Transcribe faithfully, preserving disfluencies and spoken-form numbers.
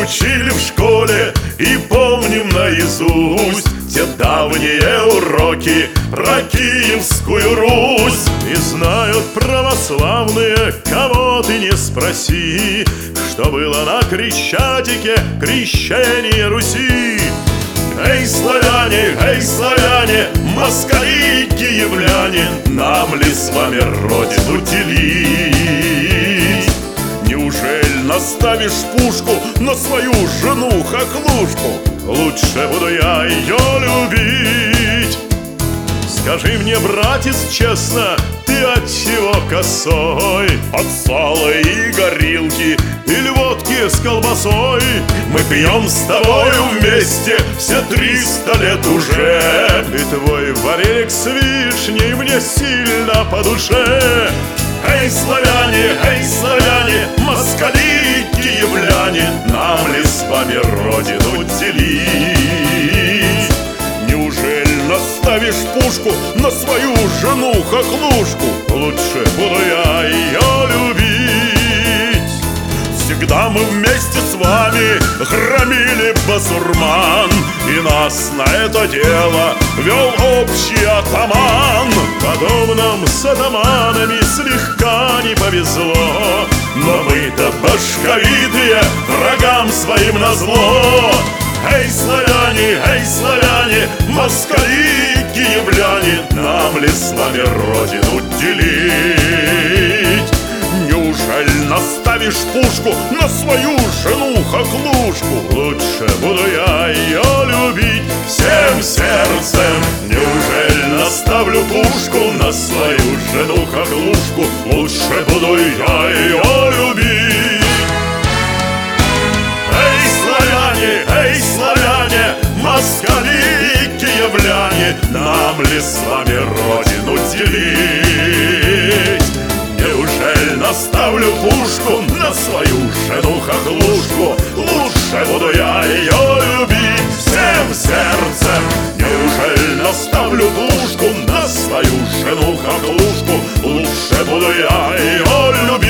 учили в школе и помним наизусть те давние уроки про Киевскую Русь. И знают православные, кого ты не спроси, что было на Крещатике крещение Руси. Эй, славяне, эй, славяне, москали и киевляне, нам ли с вами родину делить? Неужели наставишь пушку на свою жену хохлушку? Лучше буду я ее любить. Скажи мне, братец, честно, ты от чего косой? От сала и горилки или водки с колбасой? Мы пьем с тобою вместе все триста лет уже, и твой вареник с вишней мне сильно по душе. Эй, славяне, эй, славяне, москали и киевляне, нам ли с вами родину делить? Неужели наставишь пушку на свою жену хохлушку? Лучше буду я ее любить. Всегда мы вместе с вами громили басурман, и нас на это дело вел общий атаман. Потом нам с атаманами слегка не повезло, но мы-то башковитые, врагам своим назло. Эй, славяне, эй, славяне, москали и киевляне, нам ли с вами родину делить? Неужели наставишь пушку на свою жену хохлушку? Лучше буду я ее любить всем сердцем. Неужели наставлю пушку на свою жену хохлушку? Лучше буду я ее любить. Эй, славяне, эй, славяне, москали и киевляне, нам ли с вами родину делить? Неужели наставлю пушку на свою жену хохлушку? Лучше буду я ее любить всем сердцем. Неужели наставлю пушку на свою жену хохлушку? Лучше буду я ее любить